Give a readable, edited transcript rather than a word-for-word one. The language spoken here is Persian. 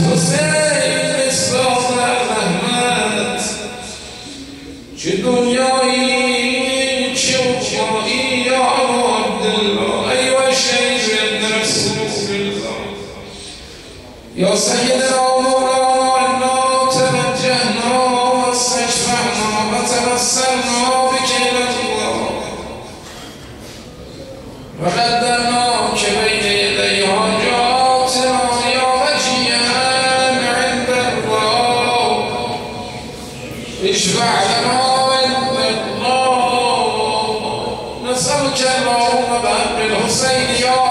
حسین اسلام رحمت چه دنیایی چه اقایی یا عبدالله ایوه شیخ ابن رسول الله یا سیدنا مولانا توجهنا واستشفعنا وتوسلنا بك الى الله وقدرناك بين يدي حاجاتنا يا وجيها عند الله اشفع لنا عند الله نسألك اللهم بحق الحسين يا